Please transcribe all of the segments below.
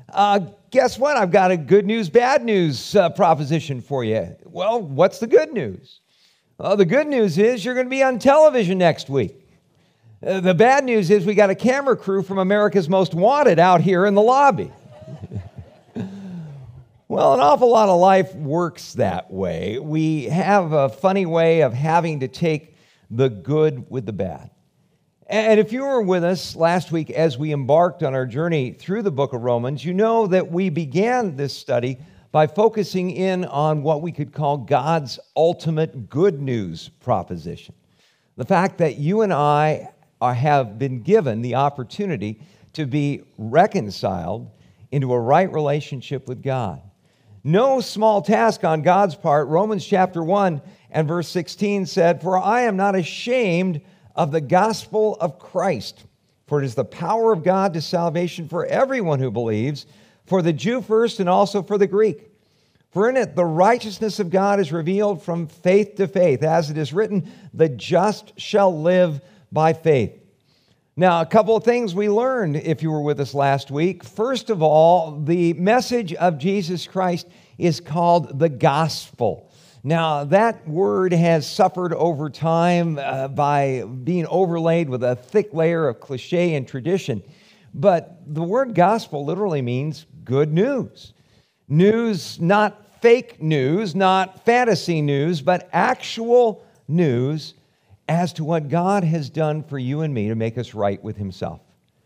Guess what? I've got a good news, bad news proposition for you. Well, what's the good news? The good news is you're going to be on television next week. The bad news is we got a camera crew from America's Most Wanted out here in the lobby. Well, an awful lot of life works that way. We have a funny way of having to take the good with the bad. And if you were with us last week as we embarked on our journey through the book of Romans, you know that we began this study by focusing in on what we could call God's ultimate good news proposition. The fact that you and I have been given the opportunity to be reconciled into a right relationship with God. No small task on God's part. Romans chapter 1 and verse 16 said, "For I am not ashamed of the gospel of Christ, for it is the power of God to salvation for everyone who believes, for the Jew first and also for the Greek. For in it the righteousness of God is revealed from faith to faith, as it is written, the just shall live by faith." Now, a couple of things we learned if you were with us last week. First of all, the message of Jesus Christ is called the gospel. Now, that word has suffered over time by being overlaid with a thick layer of cliche and tradition. But the word gospel literally means good news. News, not fake news, not fantasy news, but actual news as to what God has done for you and me to make us right with Himself.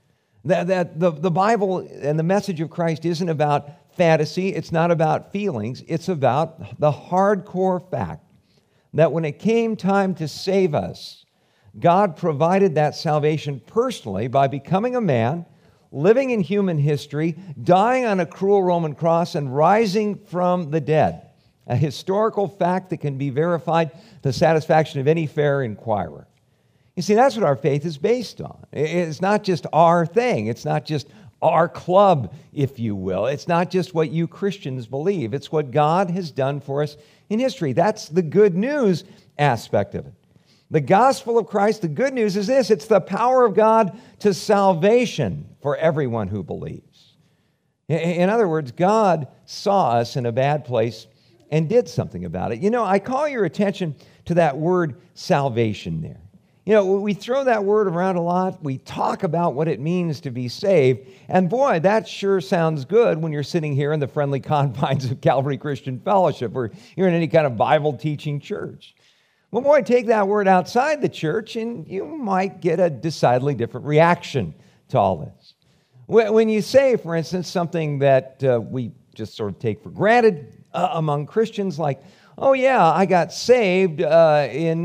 That the Bible and the message of Christ isn't about fantasy, it's not about feelings, it's about the hardcore fact that when it came time to save us, God provided that salvation personally by becoming a man, living in human history, dying on a cruel Roman cross, and rising from the dead. A historical fact that can be verified to the satisfaction of any fair inquirer. You see, that's what our faith is based on. It's not just our thing. It's not just our club, if you will. It's not just what you Christians believe. It's what God has done for us in history. That's the good news aspect of it. The gospel of Christ, the good news is this: it's the power of God to salvation for everyone who believes. In other words, God saw us in a bad place and did something about it. You know, I call your attention to that word salvation there. You know, we throw that word around a lot. We talk about what it means to be saved. And boy, that sure sounds good when you're sitting here in the friendly confines of Calvary Christian Fellowship or you're in any kind of Bible teaching church. Well, boy, take that word outside the church and you might get a decidedly different reaction to all this. When you say, for instance, something that we just sort of take for granted among Christians, like, oh yeah, I got saved in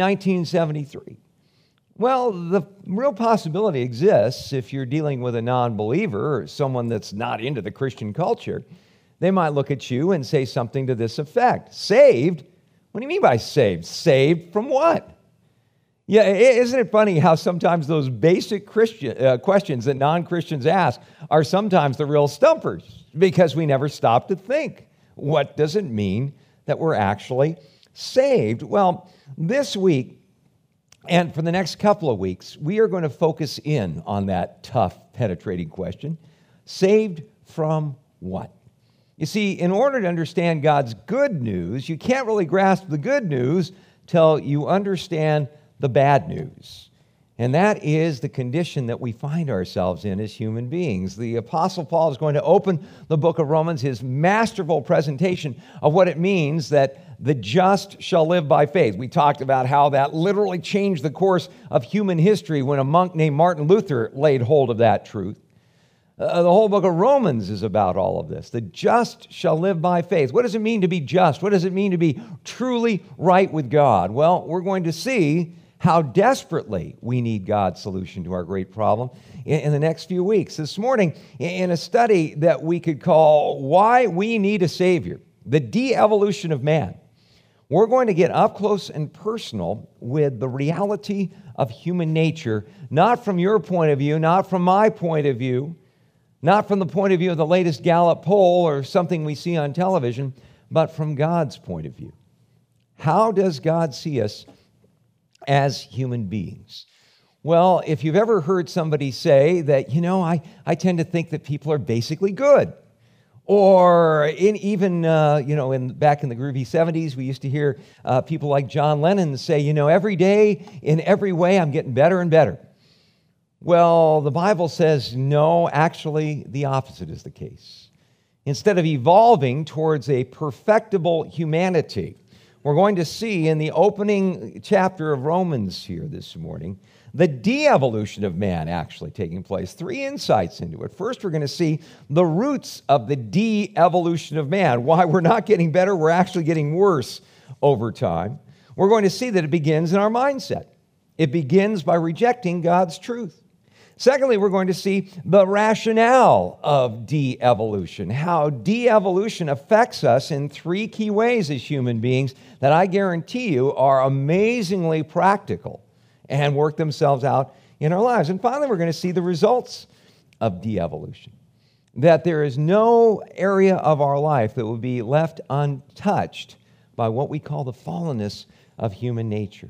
1973. Well, the real possibility exists if you're dealing with a non-believer or someone that's not into the Christian culture. They might look at you and say something to this effect: saved? What do you mean by saved? Saved from what? Yeah, isn't it funny how sometimes those basic Christian questions that non-Christians ask are sometimes the real stumpers, because we never stop to think, what does it mean that we're actually saved? Well, this week, and for the next couple of weeks, we are going to focus in on that tough, penetrating question: saved from what? You see, in order to understand God's good news, you can't really grasp the good news till you understand the bad news. And that is the condition that we find ourselves in as human beings. The Apostle Paul is going to open the book of Romans, his masterful presentation of what it means that the just shall live by faith. We talked about how that literally changed the course of human history when a monk named Martin Luther laid hold of that truth. The whole book of Romans is about all of this. The just shall live by faith. What does it mean to be just? What does it mean to be truly right with God? Well, we're going to see how desperately we need God's solution to our great problem in the next few weeks. This morning, in a study that we could call Why We Need a Savior, the De-Evolution of Man, we're going to get up close and personal with the reality of human nature, not from your point of view, not from my point of view, not from the point of view of the latest Gallup poll or something we see on television, but from God's point of view. How does God see us as human beings? Well, if you've ever heard somebody say that, I tend to think that people are basically good. Or back in the groovy 70s, we used to hear people like John Lennon say, every day, in every way, I'm getting better and better. Well, the Bible says, no, actually, the opposite is the case. Instead of evolving towards a perfectible humanity, we're going to see in the opening chapter of Romans here this morning, the de-evolution of man actually taking place. 3 insights into it. First, we're going to see the roots of the de-evolution of man, why we're not getting better, we're actually getting worse over time. We're going to see that it begins in our mindset. It begins by rejecting God's truth. Secondly, we're going to see the rationale of de-evolution, how de-evolution affects us in 3 key ways as human beings that I guarantee you are amazingly practical and work themselves out in our lives. And finally, we're going to see the results of de-evolution, that there is no area of our life that will be left untouched by what we call the fallenness of human nature.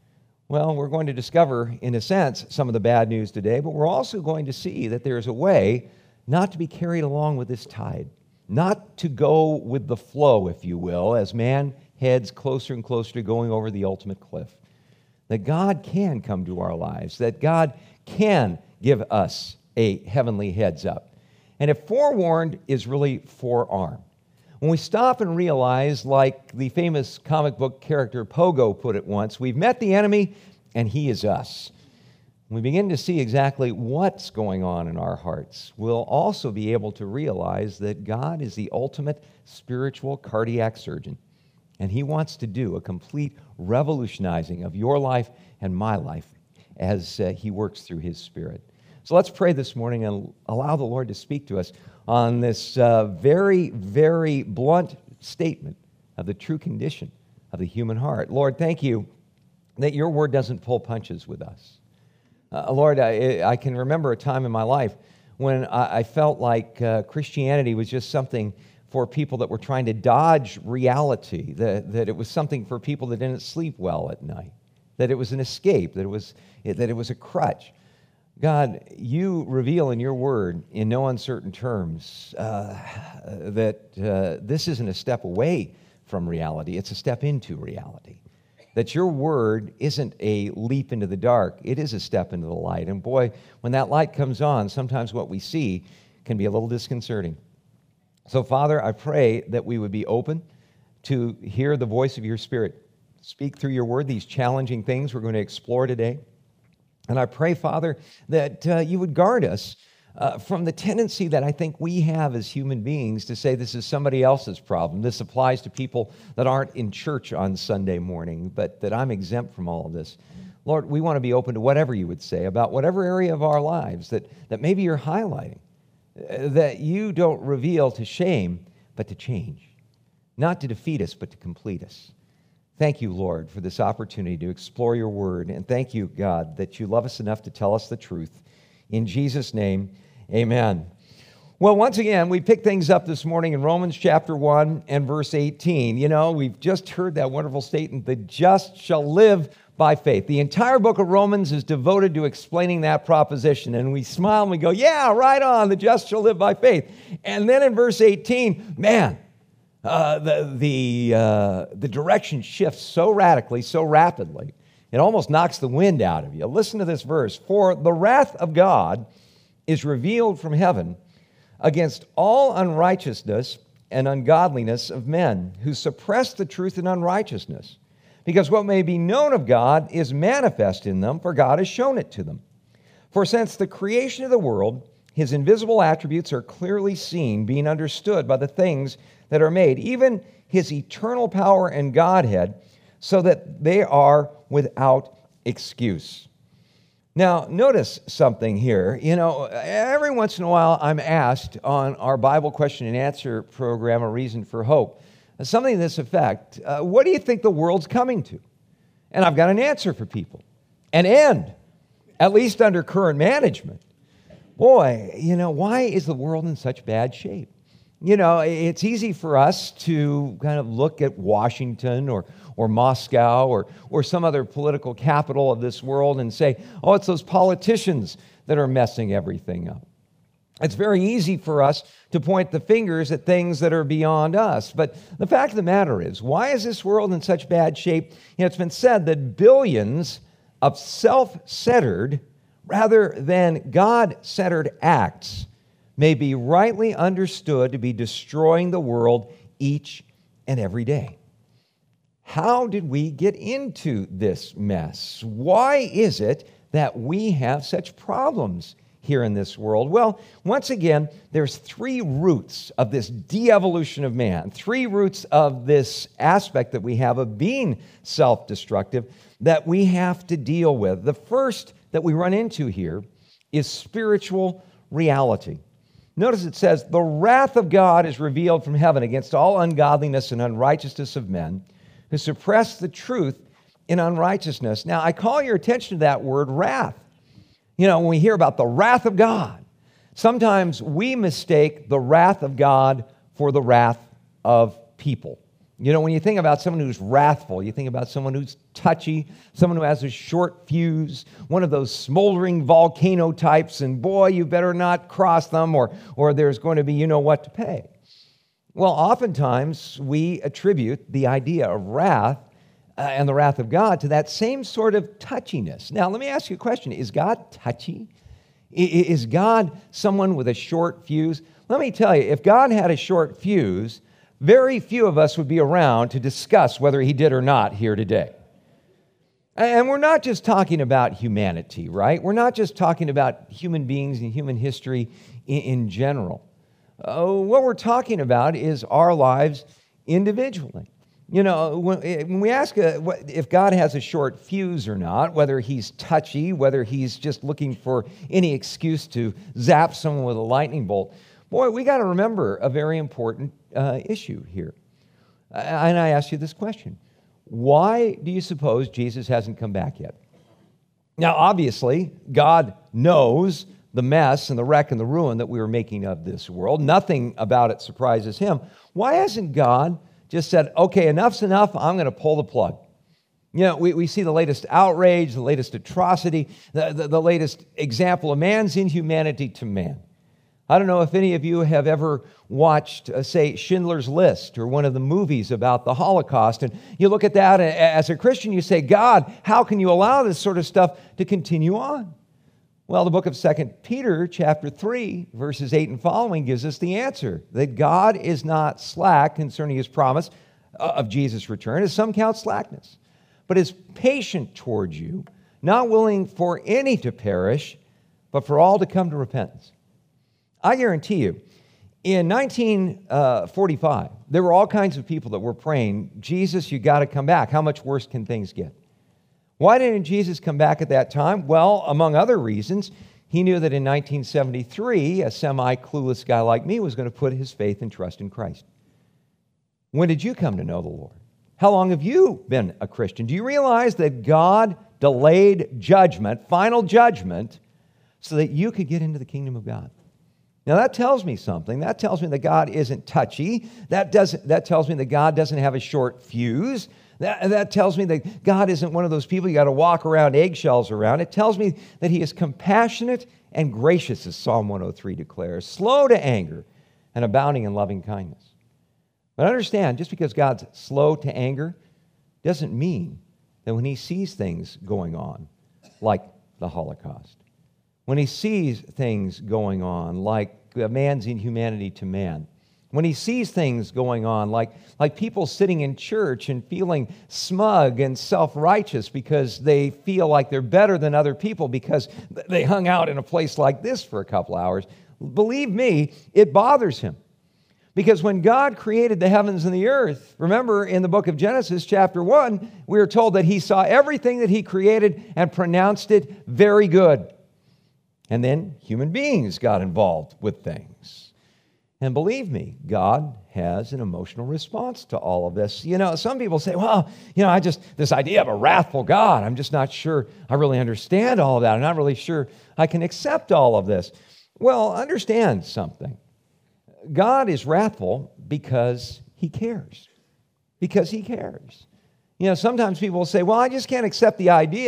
Well, we're going to discover, in a sense, some of the bad news today, but we're also going to see that there's a way not to be carried along with this tide, not to go with the flow, if you will, as man heads closer and closer to going over the ultimate cliff. That God can come to our lives, that God can give us a heavenly heads up. And if forewarned is really forearmed, when we stop and realize, like the famous comic book character Pogo put it once, we've met the enemy and he is us. When we begin to see exactly what's going on in our hearts, we'll also be able to realize that God is the ultimate spiritual cardiac surgeon. And he wants to do a complete revolutionizing of your life and my life as he works through his Spirit. So let's pray this morning and allow the Lord to speak to us on this very, very blunt statement of the true condition of the human heart. Lord, thank you that your word doesn't pull punches with us. Lord, I can remember a time in my life when I felt like Christianity was just something for people that were trying to dodge reality, that it was something for people that didn't sleep well at night, that it was an escape, that it was a crutch. God, you reveal in your word in no uncertain terms that this isn't a step away from reality, it's a step into reality. That your word isn't a leap into the dark, it is a step into the light. And boy, when that light comes on, sometimes what we see can be a little disconcerting. So, Father, I pray that we would be open to hear the voice of your Spirit. Speak through your word, these challenging things we're going to explore today. And I pray, Father, that you would guard us from the tendency that I think we have as human beings to say this is somebody else's problem. This applies to people that aren't in church on Sunday morning, but that I'm exempt from all of this. Lord, we want to be open to whatever you would say about whatever area of our lives that maybe you're highlighting, that you don't reveal to shame, but to change, not to defeat us, but to complete us. Thank you, Lord, for this opportunity to explore your word. And thank you, God, that you love us enough to tell us the truth. In Jesus' name, amen. Well, once again, we pick things up this morning in Romans chapter 1 and verse 18. You know, we've just heard that wonderful statement, the just shall live by faith. The entire book of Romans is devoted to explaining that proposition. And we smile and we go, yeah, right on, the just shall live by faith. And then in verse 18, man, the direction shifts so radically, so rapidly, it almost knocks the wind out of you. Listen to this verse. For the wrath of God is revealed from heaven against all unrighteousness and ungodliness of men who suppress the truth in unrighteousness. Because what may be known of God is manifest in them, for God has shown it to them. For since the creation of the world, his invisible attributes are clearly seen, being understood by the things that are made, even his eternal power and Godhead, so that they are without excuse. Now, notice something here. You know, every once in a while I'm asked on our Bible question and answer program, A Reason for Hope, something to this effect, what do you think the world's coming to? And I've got an answer for people. An end, at least under current management. Boy, you know, why is the world in such bad shape? You know, it's easy for us to kind of look at Washington or Moscow or some other political capital of this world and say, oh, it's those politicians that are messing everything up. It's very easy for us to point the fingers at things that are beyond us. But the fact of the matter is, why is this world in such bad shape? It's been said that billions of self-centered rather than God-centered acts may be rightly understood to be destroying the world each and every day. How did we get into this mess? Why is it that we have such problems here in this world? Well, once again, there's three roots of this de-evolution of man, three roots of this aspect that we have of being self-destructive that we have to deal with. The first that we run into here is spiritual reality. Notice it says, "The wrath of God is revealed from heaven against all ungodliness and unrighteousness of men, who suppress the truth in unrighteousness." Now, I call your attention to that word wrath. When we hear about the wrath of God, sometimes we mistake the wrath of God for the wrath of people. When you think about someone who's wrathful, you think about someone who's touchy, someone who has a short fuse, one of those smoldering volcano types, and boy, you better not cross them or there's going to be what to pay. Well, oftentimes we attribute the idea of wrath and the wrath of God to that same sort of touchiness. Now, let me ask you a question. Is God touchy? Is God someone with a short fuse? Let me tell you, if God had a short fuse, very few of us would be around to discuss whether he did or not here today. And we're not just talking about humanity, right? We're not just talking about human beings and human history in general. What we're talking about is our lives individually. When we ask if God has a short fuse or not, whether he's touchy, whether he's just looking for any excuse to zap someone with a lightning bolt, boy, we got to remember a very important issue here. And I ask you this question. Why do you suppose Jesus hasn't come back yet? Now, obviously, God knows the mess and the wreck and the ruin that we were making of this world. Nothing about it surprises him. Why hasn't God just said, okay, enough's enough, I'm going to pull the plug? We see the latest outrage, the latest atrocity, the latest example of man's inhumanity to man. I don't know if any of you have ever watched, say, Schindler's List or one of the movies about the Holocaust, and you look at that, and as a Christian, you say, God, how can you allow this sort of stuff to continue on? Well, the book of 2 Peter, chapter 3, verses 8 and following gives us the answer, that God is not slack concerning his promise of Jesus' return, as some count slackness, but is patient towards you, not willing for any to perish, but for all to come to repentance. I guarantee you, in 1945, there were all kinds of people that were praying, Jesus, you got to come back. How much worse can things get? Why didn't Jesus come back at that time? Well, among other reasons, he knew that in 1973, a semi-clueless guy like me was going to put his faith and trust in Christ. When did you come to know the Lord? How long have you been a Christian? Do you realize that God delayed judgment, final judgment, so that you could get into the kingdom of God? Now, that tells me something. That tells me that God isn't touchy. That tells me that God doesn't have a short fuse. That tells me that God isn't one of those people you got to walk around eggshells around. It tells me that he is compassionate and gracious, as Psalm 103 declares, slow to anger and abounding in loving kindness. But understand, just because God's slow to anger doesn't mean that when he sees things going on, like the Holocaust, when he sees things going on like man's inhumanity to man, when he sees things going on like people sitting in church and feeling smug and self-righteous because they feel like they're better than other people because they hung out in a place like this for a couple hours, believe me, it bothers him. Because when God created the heavens and the earth, remember in the book of Genesis chapter 1, we are told that he saw everything that he created and pronounced it very good. And then human beings got involved with things. And believe me, God has an emotional response to all of this. Some people say, well, this idea of a wrathful God, I'm just not sure I really understand all of that. I'm not really sure I can accept all of this. Well, understand something. God is wrathful because he cares. Because he cares. Sometimes people will say, well, I just can't accept the idea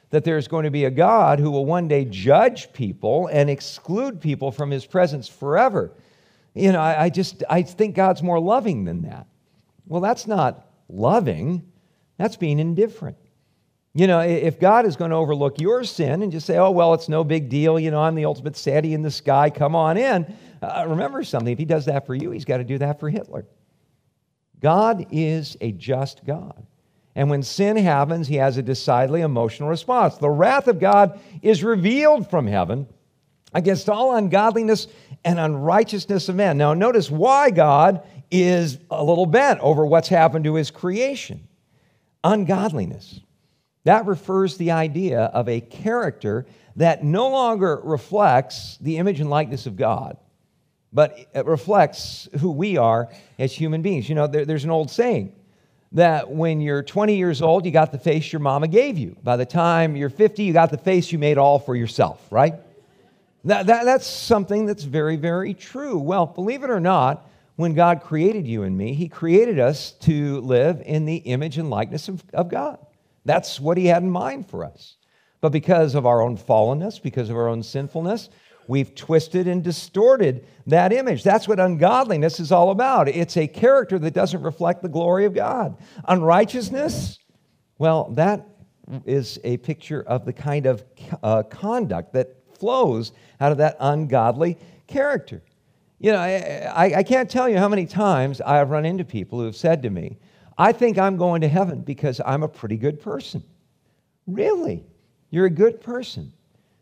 that there's going to be a God who will one day judge people and exclude people from his presence forever. I think God's more loving than that. Well, that's not loving. That's being indifferent. If God is going to overlook your sin and just say, oh, well, it's no big deal. I'm the ultimate Sandy in the sky. Come on in. Remember something. If he does that for you, he's got to do that for Hitler. God is a just God. And when sin happens, he has a decidedly emotional response. The wrath of God is revealed from heaven against all ungodliness and unrighteousness of men. Now, notice why God is a little bent over what's happened to his creation. Ungodliness. That refers to the idea of a character that no longer reflects the image and likeness of God, but it reflects who we are as human beings. There's an old saying that when you're 20 years old, you got the face your mama gave you. By the time you're 50, you got the face you made all for yourself, right? That's something that's very, very true. Well, believe it or not, when God created you and me, he created us to live in the image and likeness of God. That's what he had in mind for us. But because of our own fallenness, because of our own sinfulness, we've twisted and distorted that image. That's what ungodliness is all about. It's a character that doesn't reflect the glory of God. Unrighteousness, well, that is a picture of the kind of conduct that flows out of that ungodly character. I can't tell you how many times I have run into people who have said to me, I think I'm going to heaven because I'm a pretty good person. Really? You're a good person?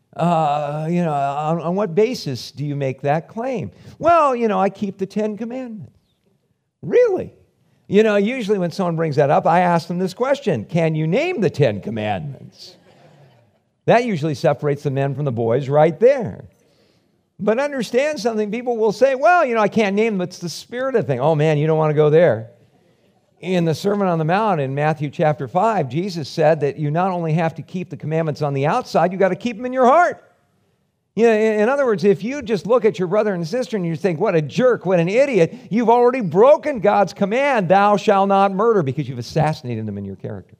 On what basis do you make that claim? Well, I keep the 10 Commandments. Really? Usually when someone brings that up, I ask them this question: can you name the 10 Commandments? That usually separates the men from the boys right there. But understand something, people will say, well, I can't name them, it's the spirit of the thing. Oh man, you don't want to go there. In the Sermon on the Mount in Matthew chapter 5, Jesus said that you not only have to keep the commandments on the outside, you got to keep them in your heart. In other words, if you just look at your brother and sister and you think, what a jerk, what an idiot, you've already broken God's command, thou shalt not murder, because you've assassinated them in your character.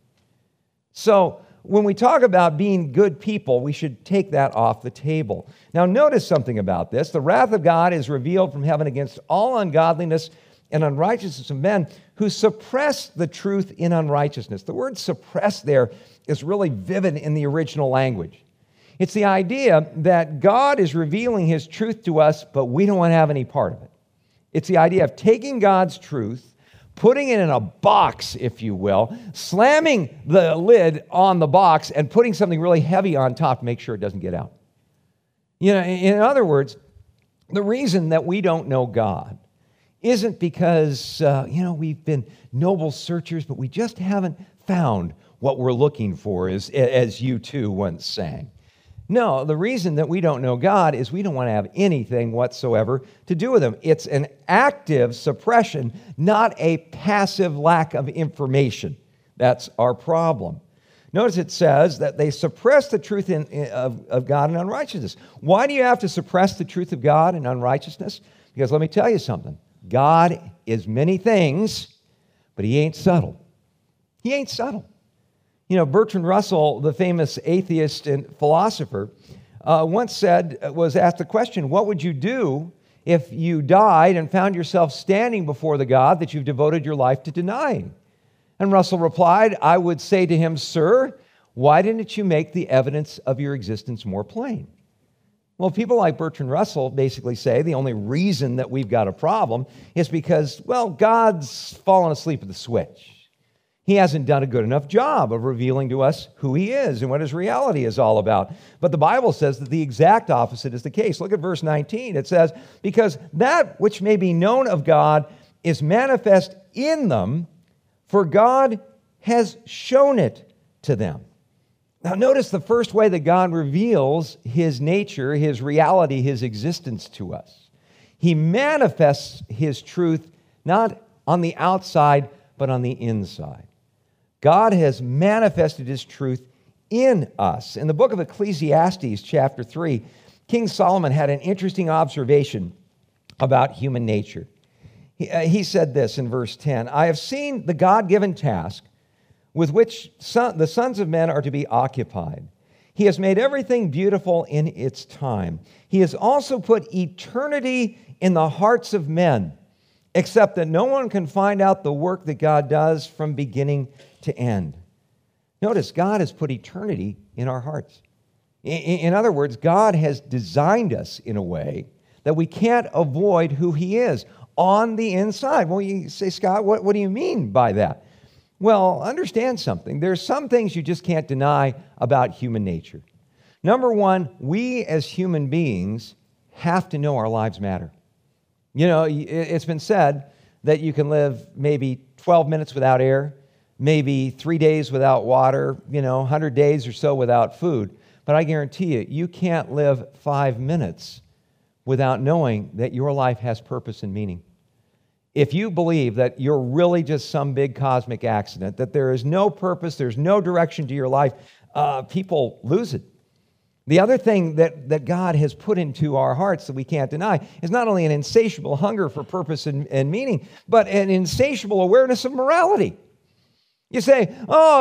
So when we talk about being good people, we should take that off the table. Now notice something about this. The wrath of God is revealed from heaven against all ungodliness and unrighteousness of men who suppress the truth in unrighteousness. The word suppress there is really vivid in the original language. It's the idea that God is revealing his truth to us, but we don't want to have any part of it. It's the idea of taking God's truth, putting it in a box, if you will, slamming the lid on the box and putting something really heavy on top to make sure it doesn't get out. In other words, the reason that we don't know God isn't because, we've been noble searchers, but we just haven't found what we're looking for, as U2 once sang. No, the reason that we don't know God is we don't want to have anything whatsoever to do with him. It's an active suppression, not a passive lack of information. That's our problem. Notice it says that they suppress the truth of God in unrighteousness. Why do you have to suppress the truth of God in unrighteousness? Because let me tell you something. God is many things, but he ain't subtle. He ain't subtle. Bertrand Russell, the famous atheist and philosopher, once was asked the question, what would you do if you died and found yourself standing before the God that you've devoted your life to denying? And Russell replied, I would say to him, sir, why didn't you make the evidence of your existence more plain? Well, people like Bertrand Russell basically say the only reason that we've got a problem is because, God's fallen asleep at the switch. He hasn't done a good enough job of revealing to us who he is and what his reality is all about. But the Bible says that the exact opposite is the case. Look at verse 19. It says, because that which may be known of God is manifest in them, for God has shown it to them. Now notice the first way that God reveals his nature, his reality, his existence to us. He manifests his truth not on the outside, but on the inside. God has manifested his truth in us. In the book of Ecclesiastes, chapter 3, King Solomon had an interesting observation about human nature. He said this in verse 10, I have seen the God-given task with which the sons of men are to be occupied. He has made everything beautiful in its time. He has also put eternity in the hearts of men, except that no one can find out the work that God does from beginning to end. Notice, God has put eternity in our hearts. In other words, God has designed us in a way that we can't avoid who He is on the inside. Well, you say, Scott, what do you mean by that? Well, understand something. There's some things you just can't deny about human nature. Number one, we as human beings have to know our lives matter. You know, it's been said that you can live maybe 12 minutes without air, maybe 3 days without water, 100 days or so without food. But I guarantee you, you can't live 5 minutes without knowing that your life has purpose and meaning. If you believe that you're really just some big cosmic accident, that there is no purpose, there's no direction to your life, people lose it. The other thing that God has put into our hearts that we can't deny is not only an insatiable hunger for purpose and meaning, but an insatiable awareness of morality. You say,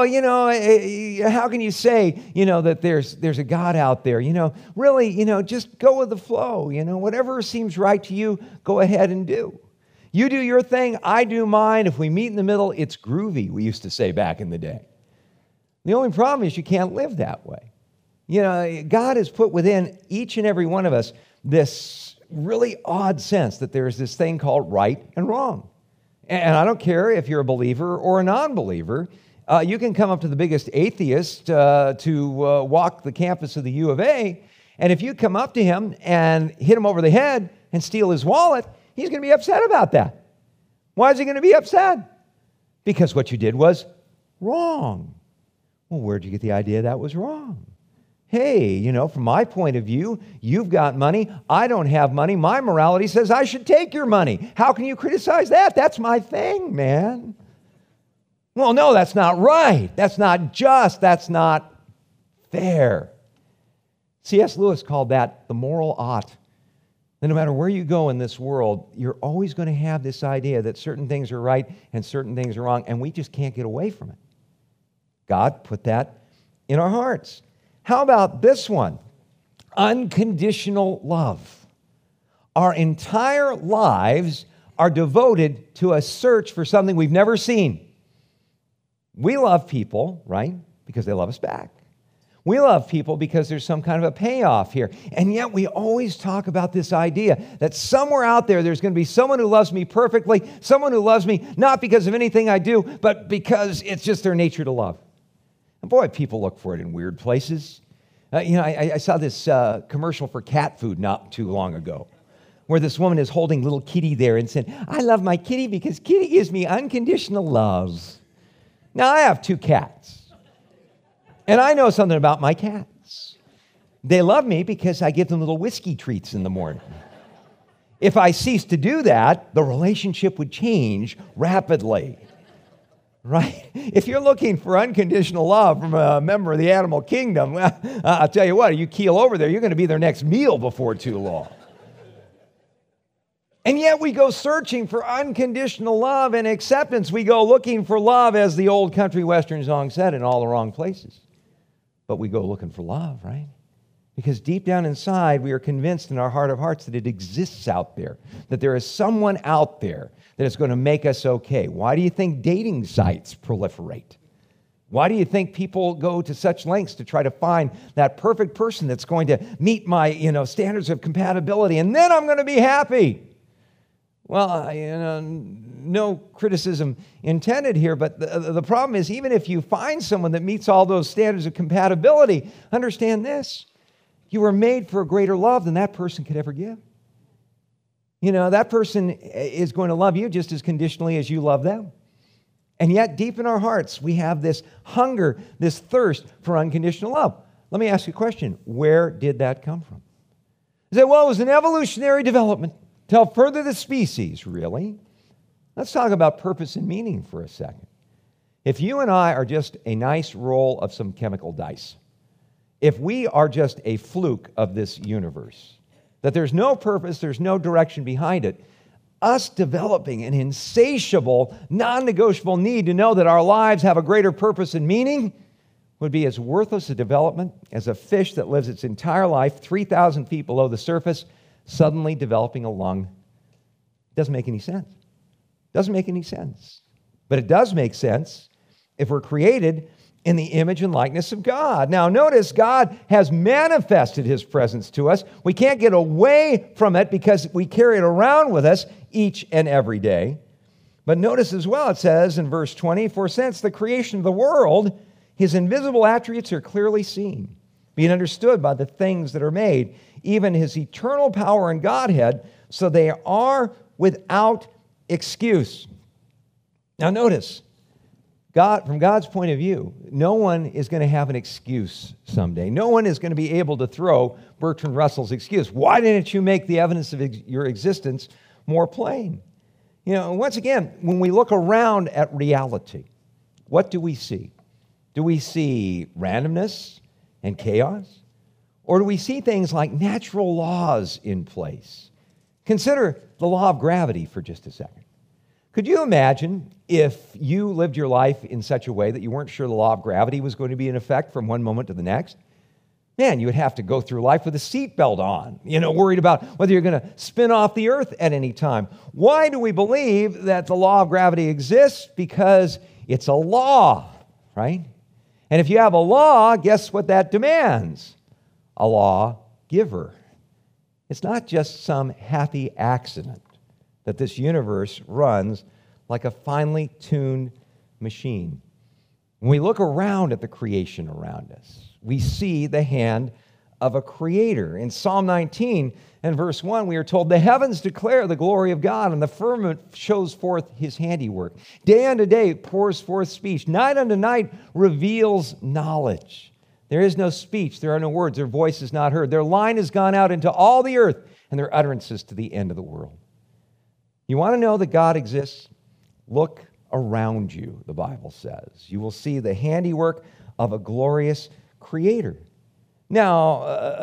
how can you say, that there's a God out there? Really, just go with the flow. Whatever seems right to you, go ahead and do. You do your thing, I do mine. If we meet in the middle, it's groovy, we used to say back in the day. The only problem is you can't live that way. God has put within each and every one of us this really odd sense that there is this thing called right and wrong. And I don't care if you're a believer or a non-believer. You can come up to the biggest atheist to walk the campus of the U of A, and if you come up to him and hit him over the head and steal his wallet, he's going to be upset about that. Why is he going to be upset? Because what you did was wrong. Well, where'd you get the idea that was wrong? Hey, from my point of view, you've got money, I don't have money, my morality says I should take your money. How can you criticize that? That's my thing, man. Well, no, that's not right. That's not just. That's not fair. C.S. Lewis called that the moral ought. And no matter where you go in this world, you're always going to have this idea that certain things are right and certain things are wrong, and we just can't get away from it. God put that in our hearts. How about this one? Unconditional love. Our entire lives are devoted to a search for something we've never seen. We love people, right? Because they love us back. We love people because there's some kind of a payoff here. And yet we always talk about this idea that somewhere out there's going to be someone who loves me perfectly, someone who loves me not because of anything I do, but because it's just their nature to love. And boy, people look for it in weird places. I saw this commercial for cat food not too long ago, where this woman is holding little kitty there and saying, I love my kitty because kitty gives me unconditional love. Now, I have 2 cats, and I know something about my cats. They love me because I give them little whiskey treats in the morning. If I cease to do that, the relationship would change rapidly. Right? If you're looking for unconditional love from a member of the animal kingdom, well, I'll tell you what, you keel over there, you're going to be their next meal before too long. And yet we go searching for unconditional love and acceptance. We go looking for love, as the old country western song said, in all the wrong places. But we go looking for love, right? Because deep down inside, we are convinced in our heart of hearts that it exists out there, that there is someone out there that is going to make us okay. Why do you think dating sites proliferate? Why do you think people go to such lengths to try to find that perfect person that's going to meet my, standards of compatibility, and then I'm going to be happy? Well, no criticism intended here, but the problem is, even if you find someone that meets all those standards of compatibility, understand this: you were made for a greater love than that person could ever give. That person is going to love you just as conditionally as you love them. And yet, deep in our hearts, we have this hunger, this thirst for unconditional love. Let me ask you a question. Where did that come from? You say, well, it was an evolutionary development to help further the species, really. Let's talk about purpose and meaning for a second. If you and I are just a nice roll of some chemical dice, if we are just a fluke of this universe, that there's no purpose, there's no direction behind it, us developing an insatiable, non-negotiable need to know that our lives have a greater purpose and meaning, would be as worthless a development as a fish that lives its entire life 3,000 feet below the surface, suddenly developing a lung. Doesn't make any sense. Doesn't make any sense. But it does make sense if we're created in the image and likeness of God. Now, notice God has manifested his presence to us. We can't get away from it because we carry it around with us each and every day. But notice as well, it says in verse 20, for since the creation of the world, his invisible attributes are clearly seen, being understood by the things that are made, even his eternal power and Godhead, so they are without excuse. Now notice, from God's point of view, no one is going to have an excuse someday. No one is going to be able to throw Bertrand Russell's excuse. Why didn't you make the evidence of your existence more plain? You know, once again, when we look around at reality, what do we see? Do we see randomness and chaos? Or do we see things like natural laws in place? Consider the law of gravity for just a second. Could you imagine if you lived your life in such a way that you weren't sure the law of gravity was going to be in effect from one moment to the next? Man, you would have to go through life with a seatbelt on, worried about whether you're going to spin off the earth at any time. Why do we believe that the law of gravity exists? Because it's a law, right? And if you have a law, guess what that demands? A lawgiver. It's not just some happy accident that this universe runs like a finely tuned machine. When we look around at the creation around us, we see the hand of a creator. In Psalm 19 and verse 1, we are told, the heavens declare the glory of God, and the firmament shows forth his handiwork. Day unto day pours forth speech. Night unto night reveals knowledge. There is no speech, there are no words, their voice is not heard. Their line has gone out into all the earth, and their utterances to the end of the world. You want to know that God exists? Look around you, the Bible says. You will see the handiwork of a glorious creator. Now,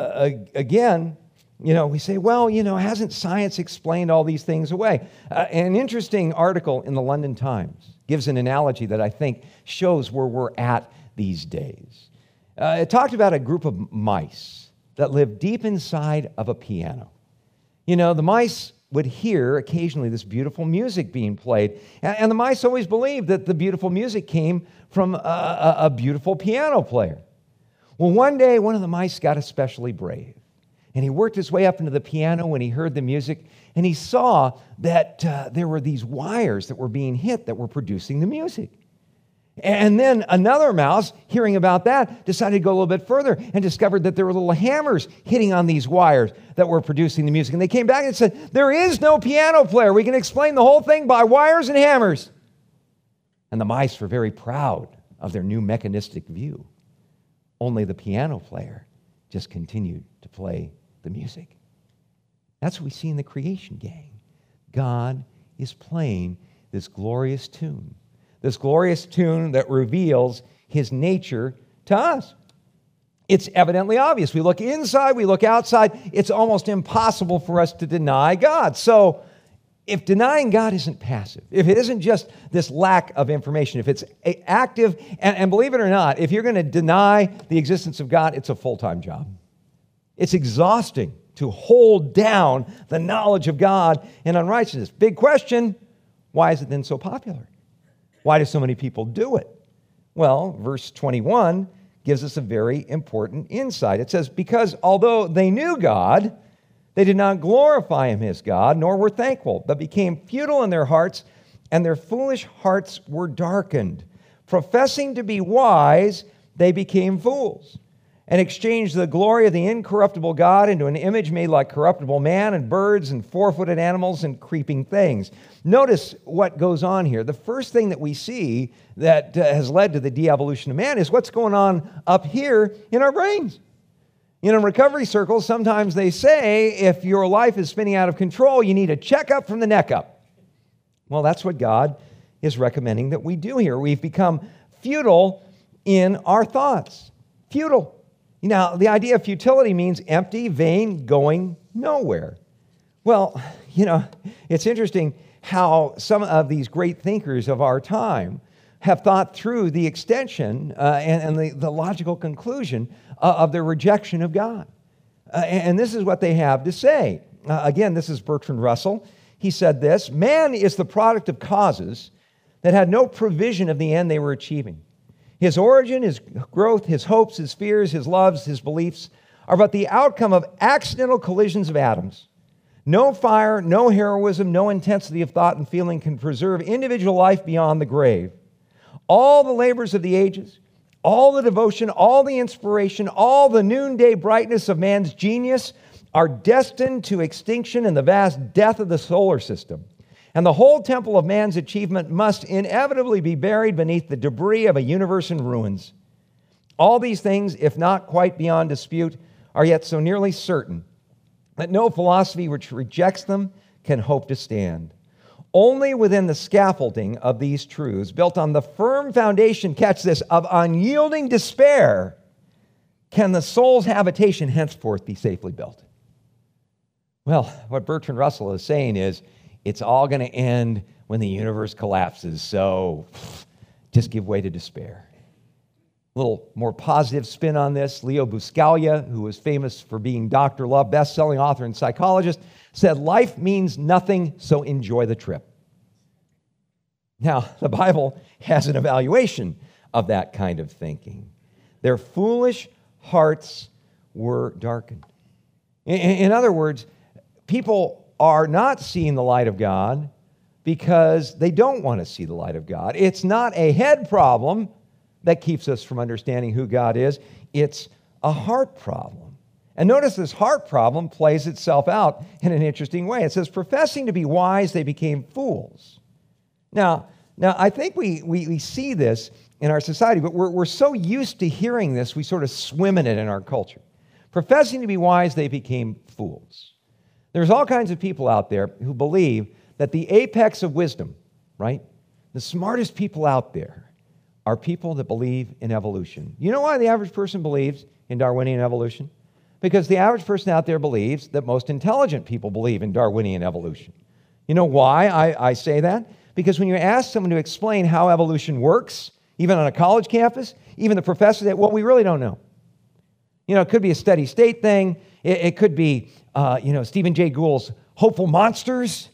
again, we say, well, hasn't science explained all these things away? An interesting article in the London Times gives an analogy that I think shows where we're at these days. It talked about a group of mice that lived deep inside of a piano. The mice would hear occasionally this beautiful music being played. And the mice always believed that the beautiful music came from a beautiful piano player. Well, one day, one of the mice got especially brave. And he worked his way up into the piano when he heard the music, and he saw that there were these wires that were being hit that were producing the music. And then another mouse, hearing about that, decided to go a little bit further and discovered that there were little hammers hitting on these wires that were producing the music. And they came back and said, there is no piano player. We can explain the whole thing by wires and hammers. And the mice were very proud of their new mechanistic view. Only the piano player just continued to play the music. That's what we see in the creation, gang. God is playing this glorious tune. This glorious tune that reveals his nature to us. It's evidently obvious. We look inside, we look outside. It's almost impossible for us to deny God. So if denying God isn't passive, if it isn't just this lack of information, if it's active, and believe it or not, if you're going to deny the existence of God, it's a full-time job. It's exhausting to hold down the knowledge of God and unrighteousness. Big question, why is it then so popular? Why do so many people do it? Well, verse 21 gives us a very important insight. It says, because although they knew God, they did not glorify him as God, nor were thankful, but became futile in their hearts, and their foolish hearts were darkened. Professing to be wise, they became fools, and exchanged the glory of the incorruptible God into an image made like corruptible man and birds and four-footed animals and creeping things. Notice what goes on here. The first thing that we see that has led to the de-evolution of man is what's going on up here in our brains. In recovery circles, sometimes they say if your life is spinning out of control, you need a checkup from the neck up. Well, that's what God is recommending that we do here. We've become futile in our thoughts. Futile. Now, the idea of futility means empty, vain, going nowhere. Well, it's interesting how some of these great thinkers of our time have thought through the extension and the logical conclusion of their rejection of God. And this is what they have to say. Again, this is Bertrand Russell. He said this: man is the product of causes that had no provision of the end they were achieving. His origin, his growth, his hopes, his fears, his loves, his beliefs are but the outcome of accidental collisions of atoms. No fire, no heroism, no intensity of thought and feeling can preserve individual life beyond the grave. All the labors of the ages, all the devotion, all the inspiration, all the noonday brightness of man's genius are destined to extinction in the vast death of the solar system. And the whole temple of man's achievement must inevitably be buried beneath the debris of a universe in ruins. All these things, if not quite beyond dispute, are yet so nearly certain that no philosophy which rejects them can hope to stand. Only within the scaffolding of these truths, built on the firm foundation, catch this, of unyielding despair, can the soul's habitation henceforth be safely built. Well, what Bertrand Russell is saying is, it's all going to end when the universe collapses, so just give way to despair. A little more positive spin on this. Leo Buscaglia, who was famous for being Dr. Love, best-selling author and psychologist, said, life means nothing, so enjoy the trip. Now, the Bible has an evaluation of that kind of thinking. Their foolish hearts were darkened. In other words, people are not seeing the light of God because they don't want to see the light of God. It's not a head problem that keeps us from understanding who God is. It's a heart problem. And notice this heart problem plays itself out in an interesting way. It says, professing to be wise, they became fools. Now I think we see this in our society, but we're so used to hearing this, we sort of swim in it in our culture. Professing to be wise, they became fools. There's all kinds of people out there who believe that the apex of wisdom, right? The smartest people out there are people that believe in evolution. You know why the average person believes in Darwinian evolution? Because the average person out there believes that most intelligent people believe in Darwinian evolution. You know why I say that? Because when you ask someone to explain how evolution works, even on a college campus, even the professor said, well, we really don't know. You know, it could be a steady state thing. It could be, Stephen Jay Gould's hopeful monsters,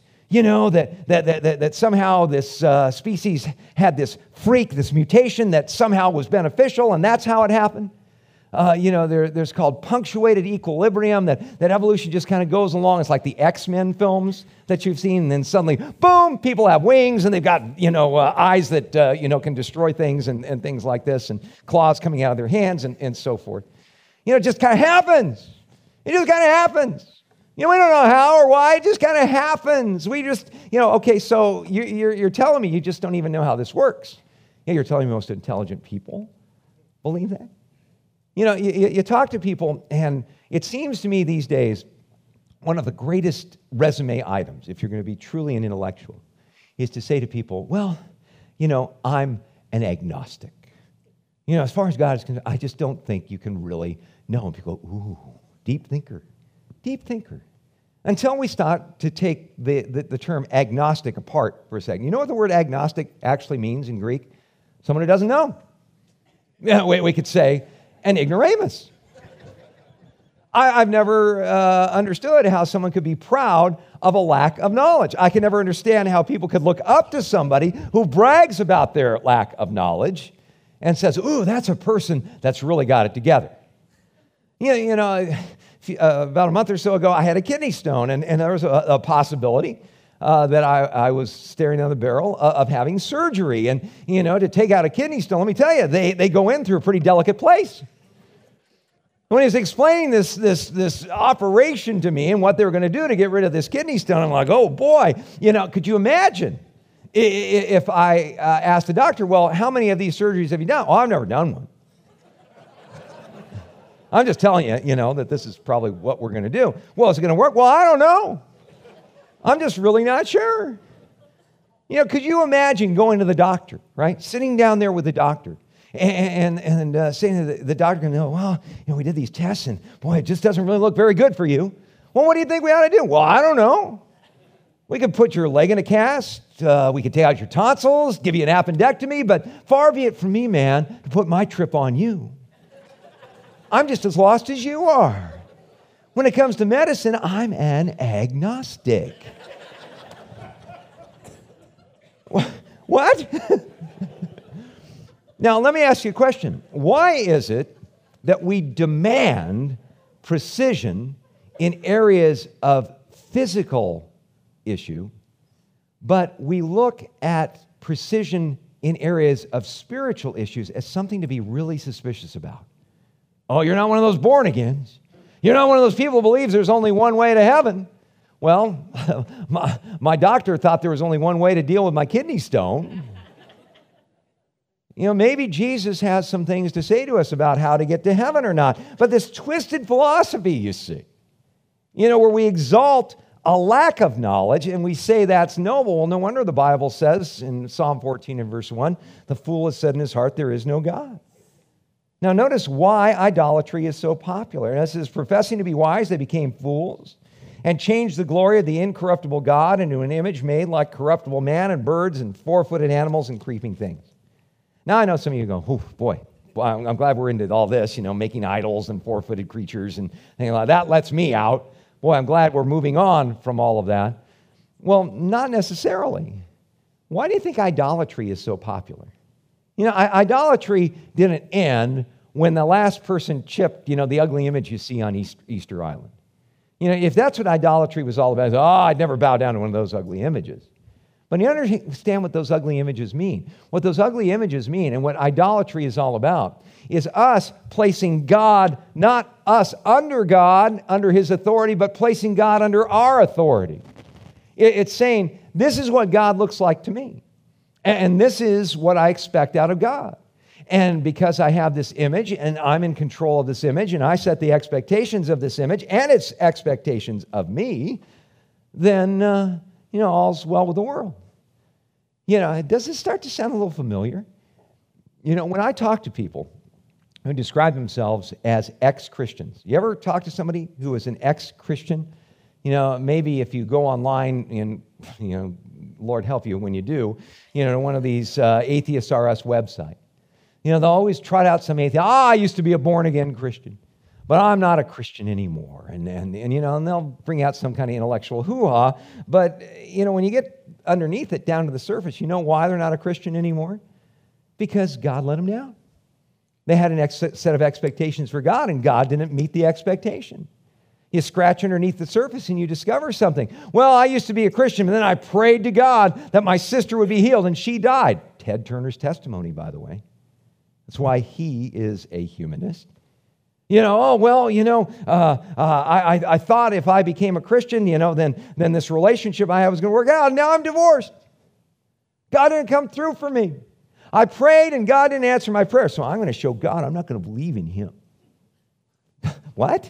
that somehow this species had this freak, this mutation that somehow was beneficial, and that's how it happened. There's called punctuated equilibrium, that evolution just kind of goes along. It's like the X-Men films that you've seen, and then suddenly, boom, people have wings, and they've got, eyes that, can destroy things and things like this, and claws coming out of their hands and so forth. It just kind of happens. It just kind of happens. We don't know how or why. It just kind of happens. We just, okay, so you're telling me you just don't even know how this works. Yeah, you're telling me most intelligent people believe that. You talk to people, and it seems to me these days, one of the greatest resume items, if you're going to be truly an intellectual, is to say to people, well, I'm an agnostic. As far as God is concerned, I just don't think you can really know. And people go, ooh, deep thinker. Until we start to take the term agnostic apart for a second. You know what the word agnostic actually means in Greek? Someone who doesn't know. Yeah, we could say an ignoramus. I've never understood how someone could be proud of a lack of knowledge. I can never understand how people could look up to somebody who brags about their lack of knowledge and says, ooh, that's a person that's really got it together. About a month or so ago, I had a kidney stone, and there was a possibility that I was staring down the barrel of having surgery. And, to take out a kidney stone, let me tell you, they go in through a pretty delicate place. When he was explaining this operation to me and what they were going to do to get rid of this kidney stone, I'm like, oh boy, could you imagine if I asked the doctor, well, how many of these surgeries have you done? Oh, I've never done one. I'm just telling you, that this is probably what we're going to do. Well, is it going to work? Well, I don't know. I'm just really not sure. Could you imagine going to the doctor, right? Sitting down there with the doctor and saying to the doctor, well, we did these tests and boy, it just doesn't really look very good for you. Well, what do you think we ought to do? Well, I don't know. We could put your leg in a cast. We could take out your tonsils, give you an appendectomy, but far be it from me, man, to put my trip on you. I'm just as lost as you are. When it comes to medicine, I'm an agnostic. What? Now, let me ask you a question. Why is it that we demand precision in areas of physical issue, but we look at precision in areas of spiritual issues as something to be really suspicious about? Oh, you're not one of those born agains. You're not one of those people who believes there's only one way to heaven. Well, my doctor thought there was only one way to deal with my kidney stone. Maybe Jesus has some things to say to us about how to get to heaven or not. But this twisted philosophy, you see, where we exalt a lack of knowledge and we say that's noble. Well, no wonder the Bible says in Psalm 14 and verse 1, the fool has said in his heart, there is no God. Now, notice why idolatry is so popular. And this is professing to be wise, they became fools and changed the glory of the incorruptible God into an image made like corruptible man and birds and four-footed animals and creeping things. Now, I know some of you go, oh, boy, I'm glad we're into all this, making idols and four-footed creatures and things like that. Lets me out. Boy, I'm glad we're moving on from all of that. Well, not necessarily. Why do you think idolatry is so popular? Idolatry didn't end when the last person chipped, the ugly image you see on Easter Island. If that's what idolatry was all about, I'd never bow down to one of those ugly images. But you understand what those ugly images mean. What those ugly images mean and what idolatry is all about is us placing God, not us under God, under His authority, but placing God under our authority. It's saying, this is what God looks like to me. And this is what I expect out of God. And because I have this image and I'm in control of this image and I set the expectations of this image and its expectations of me, then, all's well with the world. Does this start to sound a little familiar? When I talk to people who describe themselves as ex-Christians, you ever talk to somebody who is an ex-Christian? Maybe if you go online and, Lord help you when you do, to one of these Atheist RS websites. They'll always trot out some atheist, I used to be a born-again Christian, but I'm not a Christian anymore. And they'll bring out some kind of intellectual hoo-ha. But, when you get underneath it, down to the surface, you know why they're not a Christian anymore? Because God let them down. They had a set of expectations for God, and God didn't meet the expectation. You scratch underneath the surface and you discover something. Well, I used to be a Christian, and then I prayed to God that my sister would be healed, and she died. Ted Turner's testimony, by the way. That's why he is a humanist. I thought if I became a Christian, then this relationship I had was going to work out. Now I'm divorced. God didn't come through for me. I prayed and God didn't answer my prayer. So I'm going to show God I'm not going to believe in Him. What?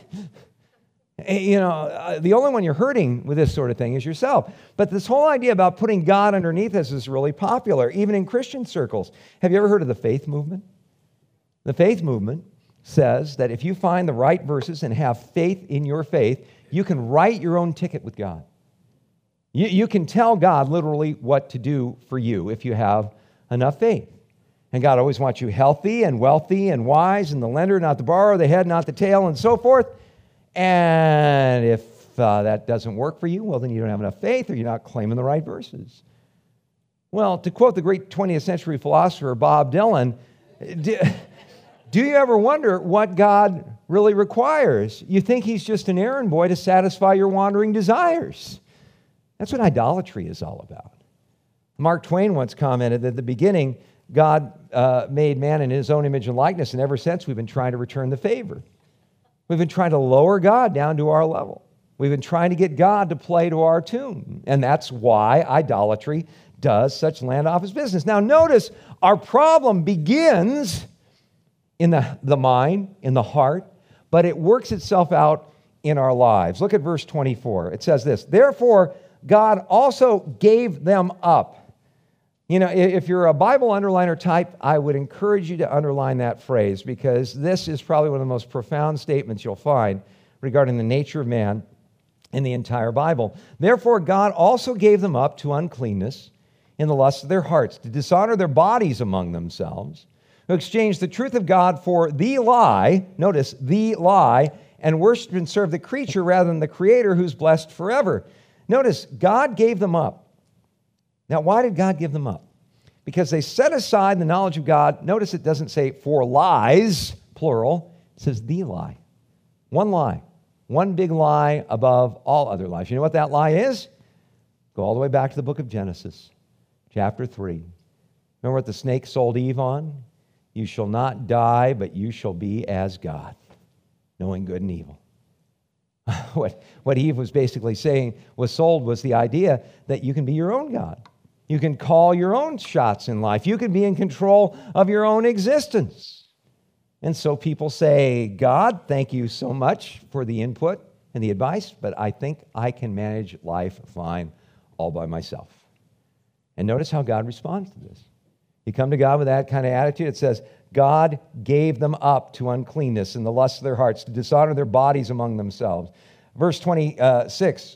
The only one you're hurting with this sort of thing is yourself. But this whole idea about putting God underneath us is really popular, even in Christian circles. Have you ever heard of the faith movement? The faith movement says that if you find the right verses and have faith in your faith, you can write your own ticket with God. You can tell God literally what to do for you if you have enough faith. And God always wants you healthy and wealthy and wise and the lender, not the borrower, the head, not the tail, and so forth. And if that doesn't work for you, well, then you don't have enough faith or you're not claiming the right verses. Well, to quote the great 20th century philosopher Bob Dylan, do you ever wonder what God really requires? You think He's just an errand boy to satisfy your wandering desires. That's what idolatry is all about. Mark Twain once commented that at the beginning, God made man in His own image and likeness, and ever since we've been trying to return the favor. We've been trying to lower God down to our level. We've been trying to get God to play to our tune. And that's why idolatry does such land office business. Now notice, our problem begins in the mind, in the heart, but it works itself out in our lives. Look at verse 24. It says this, therefore God also gave them up. If you're a Bible underliner type, I would encourage you to underline that phrase because this is probably one of the most profound statements you'll find regarding the nature of man in the entire Bible. Therefore, God also gave them up to uncleanness in the lust of their hearts, to dishonor their bodies among themselves, who exchanged the truth of God for the lie, notice, the lie, and worshiped and served the creature rather than the Creator who's blessed forever. Notice, God gave them up. Now, why did God give them up? Because they set aside the knowledge of God. Notice it doesn't say for lies, plural. It says the lie. One big lie above all other lies. You know what that lie is? Go all the way back to the book of Genesis, chapter 3. Remember what the snake sold Eve on? You shall not die, but you shall be as God, knowing good and evil. What Eve was basically saying was sold was the idea that you can be your own God. You can call your own shots in life. You can be in control of your own existence. And so people say, God, thank you so much for the input and the advice, but I think I can manage life fine all by myself. And notice how God responds to this. You come to God with that kind of attitude, it says, God gave them up to uncleanness and the lust of their hearts, to dishonor their bodies among themselves. Verse 26,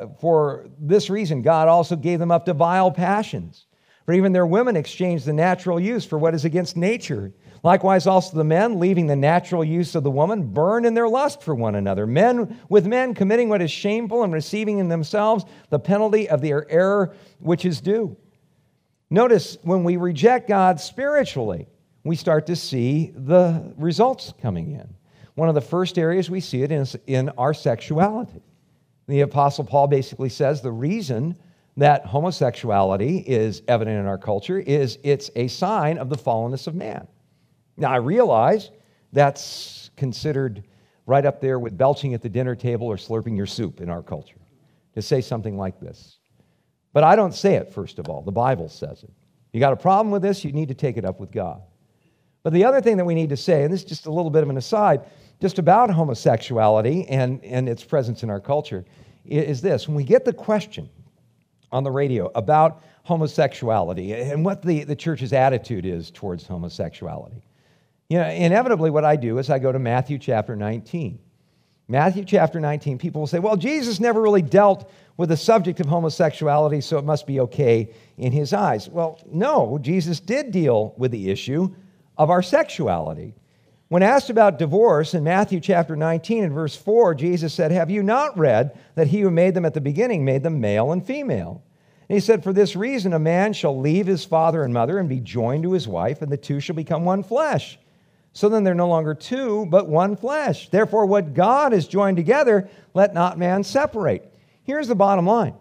for this reason God also gave them up to vile passions. For even their women exchanged the natural use for what is against nature. Likewise also the men, leaving the natural use of the woman, burn in their lust for one another. Men with men committing what is shameful and receiving in themselves the penalty of their error which is due. Notice, when we reject God spiritually, we start to see the results coming in. One of the first areas we see it is in our sexuality. The Apostle Paul basically says the reason that homosexuality is evident in our culture is it's a sign of the fallenness of man. Now, I realize that's considered right up there with belching at the dinner table or slurping your soup in our culture, to say something like this. But I don't say it, first of all. The Bible says it. You got a problem with this, you need to take it up with God. But the other thing that we need to say, and this is just a little bit of an aside, just about homosexuality and its presence in our culture, is this. When we get the question on the radio about homosexuality and what the church's attitude is towards homosexuality, inevitably what I do is I go to Matthew chapter 19. Matthew chapter 19, people will say, well, Jesus never really dealt with the subject of homosexuality, so it must be okay in his eyes. Well, no, Jesus did deal with the issue of our sexuality. When asked about divorce in Matthew chapter 19 and verse 4, Jesus said, have you not read that he who made them at the beginning made them male and female? And he said, for this reason a man shall leave his father and mother and be joined to his wife, and the two shall become one flesh. So then they're no longer two, but one flesh. Therefore, what God has joined together, let not man separate. Here's the bottom line.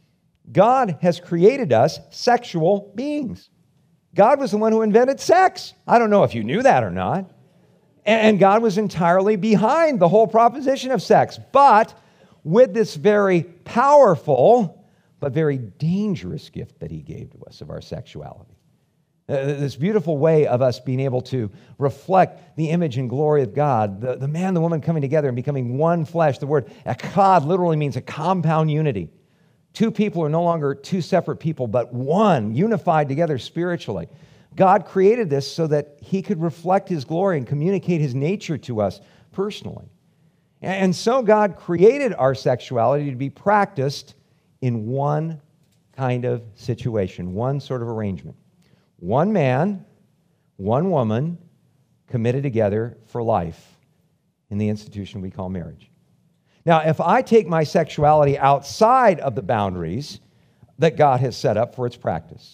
God has created us sexual beings. God was the one who invented sex. I don't know if you knew that or not. And God was entirely behind the whole proposition of sex. But with this very powerful but very dangerous gift that he gave to us of our sexuality. This beautiful way of us being able to reflect the image and glory of God, the man and the woman coming together and becoming one flesh. The word echad literally means a compound unity. Two people are no longer two separate people, but one, unified together spiritually. God created this so that he could reflect his glory and communicate his nature to us personally. And so God created our sexuality to be practiced in one kind of situation, one sort of arrangement. One man, one woman, committed together for life in the institution we call marriage. Now, if I take my sexuality outside of the boundaries that God has set up for its practice,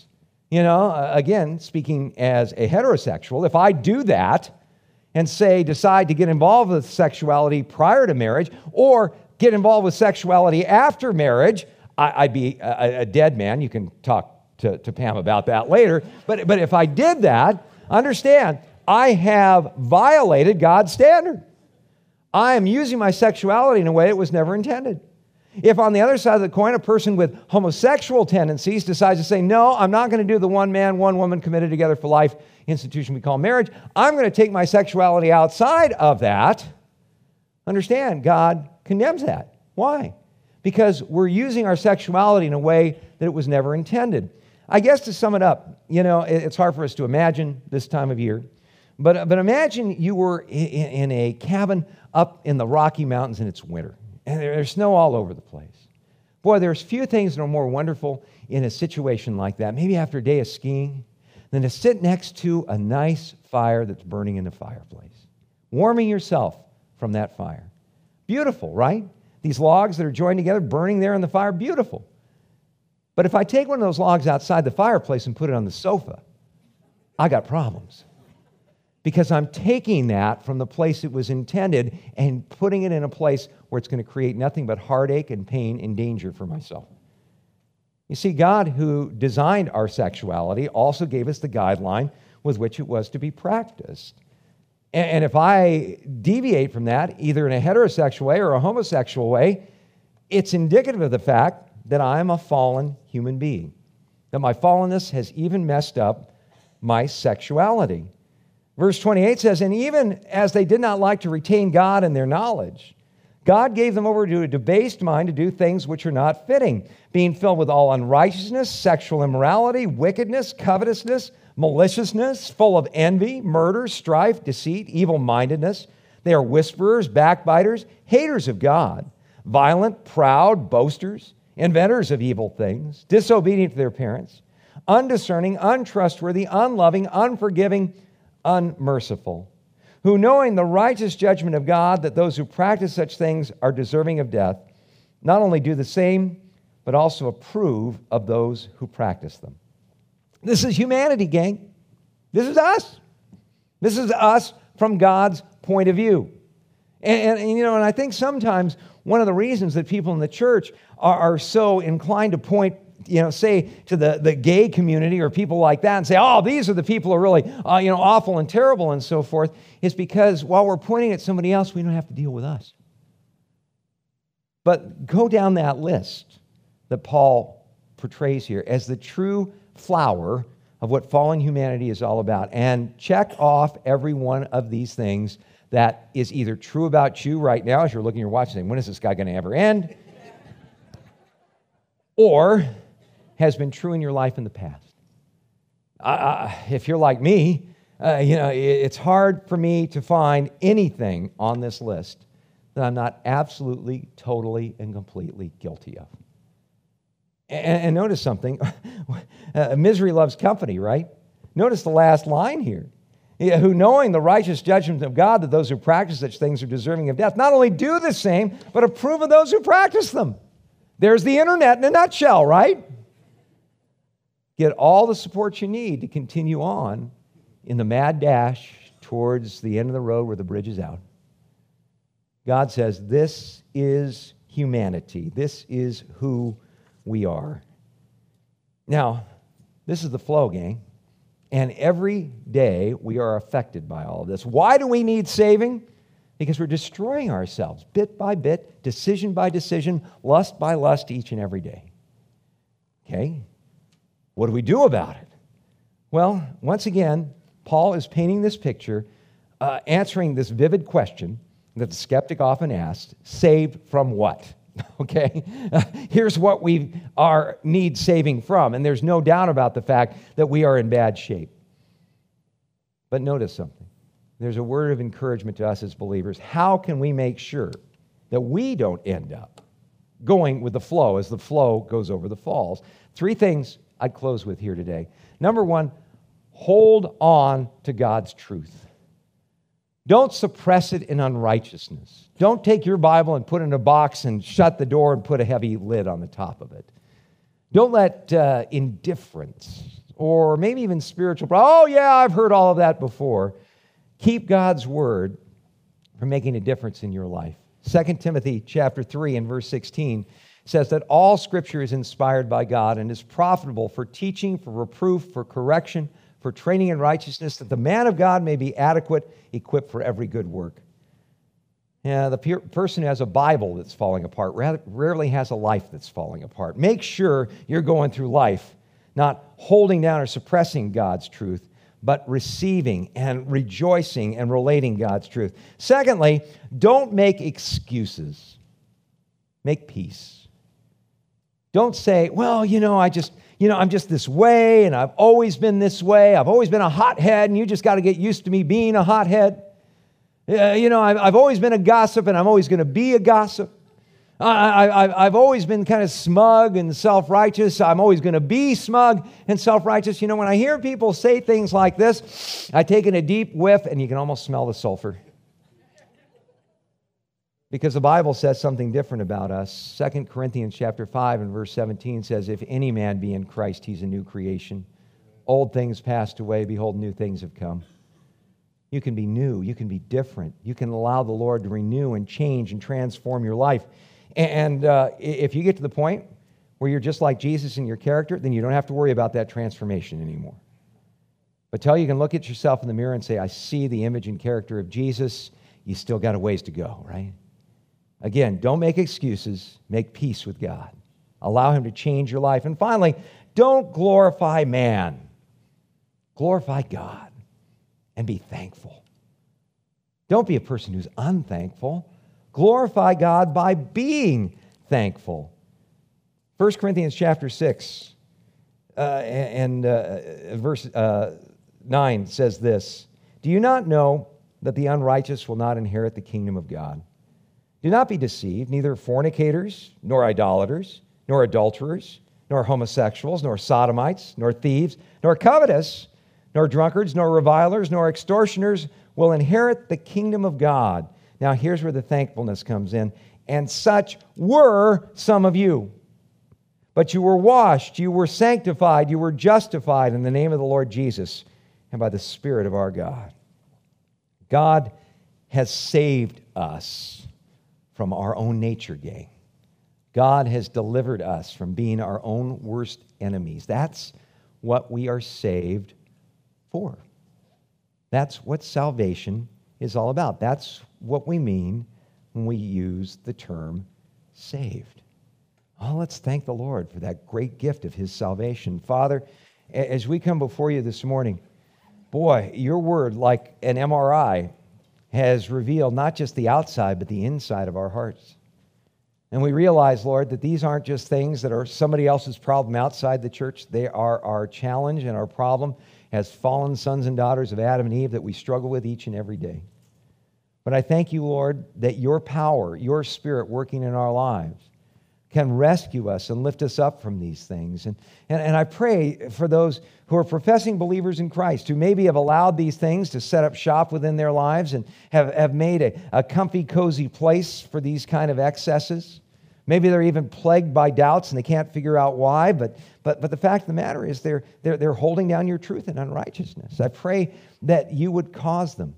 again, speaking as a heterosexual, if I do that and decide to get involved with sexuality prior to marriage or get involved with sexuality after marriage, I'd be a dead man. You can talk to Pam about that later. But if I did that, understand, I have violated God's standard. I am using my sexuality in a way it was never intended. If on the other side of the coin, a person with homosexual tendencies decides to say, no, I'm not going to do the one man, one woman committed together for life institution we call marriage. I'm going to take my sexuality outside of that. Understand, God condemns that. Why? Because we're using our sexuality in a way that it was never intended. I guess to sum it up, it's hard for us to imagine this time of year, but imagine you were in a cabin up in the Rocky Mountains and it's winter. And there's snow all over the place. Boy, there's few things that are more wonderful in a situation like that, maybe after a day of skiing, than to sit next to a nice fire that's burning in the fireplace, warming yourself from that fire. Beautiful, right? These logs that are joined together, burning there in the fire, beautiful. But if I take one of those logs outside the fireplace and put it on the sofa, I got problems. Because I'm taking that from the place it was intended and putting it in a place where it's going to create nothing but heartache and pain and danger for myself. You see, God, who designed our sexuality, also gave us the guideline with which it was to be practiced. And if I deviate from that, either in a heterosexual way or a homosexual way, it's indicative of the fact that I am a fallen human being, that my fallenness has even messed up my sexuality. Verse 28 says, and even as they did not like to retain God in their knowledge, God gave them over to a debased mind to do things which are not fitting, being filled with all unrighteousness, sexual immorality, wickedness, covetousness, maliciousness, full of envy, murder, strife, deceit, evil-mindedness. They are whisperers, backbiters, haters of God, violent, proud, boasters, inventors of evil things, disobedient to their parents, undiscerning, untrustworthy, unloving, unforgiving, unmerciful, who knowing the righteous judgment of God, that those who practice such things are deserving of death, not only do the same, but also approve of those who practice them. This is humanity, gang. This is us. This is us from God's point of view. And I think sometimes one of the reasons that people in the church are so inclined to point, say to the gay community or people like that and say, oh, these are the people who are really, awful and terrible and so forth, is because while we're pointing at somebody else, we don't have to deal with us. But go down that list that Paul portrays here as the true flower of what fallen humanity is all about, and check off every one of these things that is either true about you right now as you're looking at your watch saying, when is this guy going to ever end? Or has been true in your life in the past. If you're like me, it's hard for me to find anything on this list that I'm not absolutely, totally, and completely guilty of. And notice something. Misery loves company, right? Notice the last line here. Who knowing the righteous judgment of God, that those who practice such things are deserving of death, not only do the same, but approve of those who practice them. There's the internet in a nutshell, right? Get all the support you need to continue on in the mad dash towards the end of the road where the bridge is out. God says, this is humanity. This is who we are. Now, this is the flow, gang. And every day we are affected by all of this. Why do we need saving? Because we're destroying ourselves bit by bit, decision by decision, lust by lust each and every day. Okay? What do we do about it? Well, once again, Paul is painting this picture, answering this vivid question that the skeptic often asks, saved from what? Okay? Here's what we need saving from, and there's no doubt about the fact that we are in bad shape. But notice something. There's a word of encouragement to us as believers. How can we make sure that we don't end up going with the flow as the flow goes over the falls? 3 things I'd close with here today. Number 1, hold on to God's truth. Don't suppress it in unrighteousness. Don't take your Bible and put it in a box and shut the door and put a heavy lid on the top of it. Don't let indifference or maybe even spiritual, oh yeah, I've heard all of that before, keep God's word from making a difference in your life. 2 Timothy chapter 3 and verse 16 says that all Scripture is inspired by God and is profitable for teaching, for reproof, for correction, for training in righteousness, that the man of God may be adequate, equipped for every good work. The person who has a Bible that's falling apart rarely has a life that's falling apart. Make sure you're going through life not holding down or suppressing God's truth, but receiving and rejoicing and relating God's truth. Secondly, don't make excuses. Make peace. Don't say, well, I'm just this way, and I've always been this way. I've always been a hothead, and you just got to get used to me being a hothead. I've always been a gossip, and I'm always going to be a gossip. I've always been kind of smug and self-righteous. I'm always going to be smug and self-righteous. You know, when I hear people say things like this, I take in a deep whiff, and you can almost smell the sulfur. Because the Bible says something different about us. 2 Corinthians chapter 5 and verse 17 says, if any man be in Christ, he's a new creation. Old things passed away, behold, new things have come. You can be new. You can be different. You can allow the Lord to renew and change and transform your life. And if you get to the point where you're just like Jesus in your character, then you don't have to worry about that transformation anymore. But till you can look at yourself in the mirror and say, I see the image and character of Jesus, you still got a ways to go, right? Again, don't make excuses. Make peace with God. Allow Him to change your life. And finally, don't glorify man. Glorify God and be thankful. Don't be a person who's unthankful. Glorify God by being thankful. 1 Corinthians chapter 6 verse 9 says this, do you not know that the unrighteous will not inherit the kingdom of God? Do not be deceived, neither fornicators, nor idolaters, nor adulterers, nor homosexuals, nor sodomites, nor thieves, nor covetous, nor drunkards, nor revilers, nor extortioners will inherit the kingdom of God. Now, here's where the thankfulness comes in. And such were some of you. But you were washed, you were sanctified, you were justified in the name of the Lord Jesus and by the Spirit of our God. God has saved us from our own nature, gang. God has delivered us from being our own worst enemies. That's what we are saved for. That's what salvation is all about. That's what we mean when we use the term saved. Oh, let's thank the Lord for that great gift of His salvation. Father, as we come before you this morning, boy, your word, like an MRI, has revealed not just the outside, but the inside of our hearts. And we realize, Lord, that these aren't just things that are somebody else's problem outside the church. They are our challenge and our problem as fallen sons and daughters of Adam and Eve that we struggle with each and every day. But I thank you, Lord, that your power, your Spirit working in our lives can rescue us and lift us up from these things. And I pray for those who are professing believers in Christ, who maybe have allowed these things to set up shop within their lives and have made a comfy, cozy place for these kind of excesses. Maybe they're even plagued by doubts and they can't figure out why, but the fact of the matter is they're holding down your truth in unrighteousness. I pray that you would cause them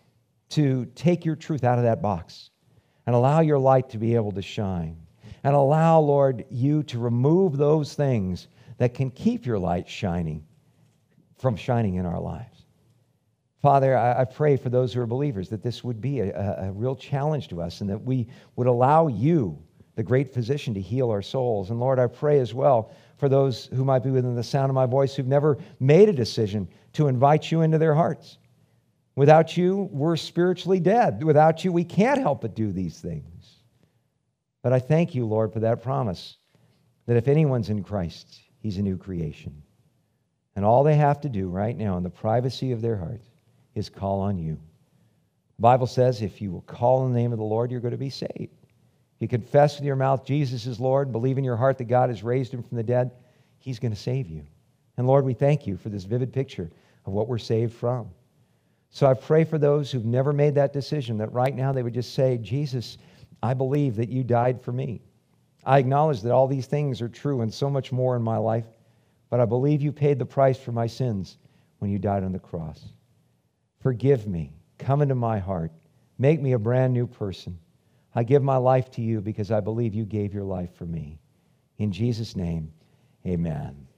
to take your truth out of that box and allow your light to be able to shine. And allow, Lord, you to remove those things that can keep your light shining from shining in our lives. Father, I pray for those who are believers that this would be a real challenge to us and that we would allow you, the great physician, to heal our souls. And Lord, I pray as well for those who might be within the sound of my voice who've never made a decision to invite you into their hearts. Without you, we're spiritually dead. Without you, we can't help but do these things. But I thank you, Lord, for that promise that if anyone's in Christ, he's a new creation. And all they have to do right now in the privacy of their heart is call on you. The Bible says if you will call on the name of the Lord, you're going to be saved. If you confess with your mouth Jesus is Lord, believe in your heart that God has raised him from the dead, he's going to save you. And Lord, we thank you for this vivid picture of what we're saved from. So I pray for those who've never made that decision that right now they would just say, Jesus, I believe that you died for me. I acknowledge that all these things are true and so much more in my life, but I believe you paid the price for my sins when you died on the cross. Forgive me. Come into my heart. Make me a brand new person. I give my life to you because I believe you gave your life for me. In Jesus' name, amen.